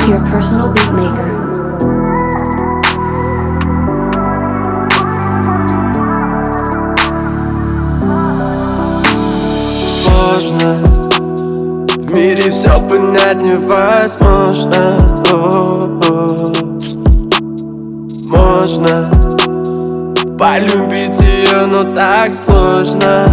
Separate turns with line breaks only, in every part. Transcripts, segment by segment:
Your personal beat maker.
Сложно, в мире все понять невозможно. Можно полюбить ее, но так сложно.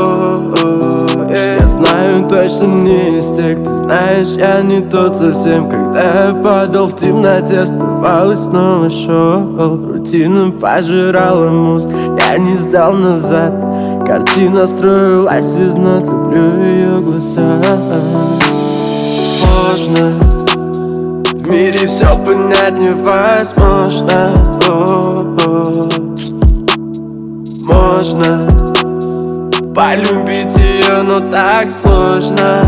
Я знаю, точно не из тех, ты знаешь, я не тот совсем. Когда я падал в темноте, вставал и снова шел. Рутина пожирала мозг, я не сдал назад. Картина строилась из нот, люблю ее глаза. Сложно, в мире все понять невозможно. Можно полюбить ее, но так сложно.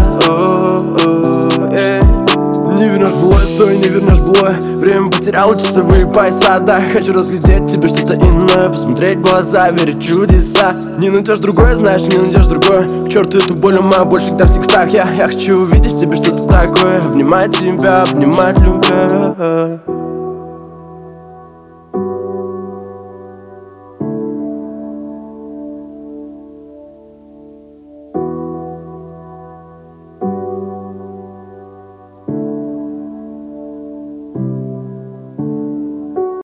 Не вернешь былое, стой, не вернешь былое. Время потеряло часовые пояса, да. Хочу разглядеть тебе что-то иное, посмотреть в глаза, верить в чудеса. Не найдешь другое, знаешь, не найдешь другое. К черту эту боль, ума больше всегда в текстах. Я хочу увидеть в тебе что-то такое. Обнимать тебя, обнимать любя.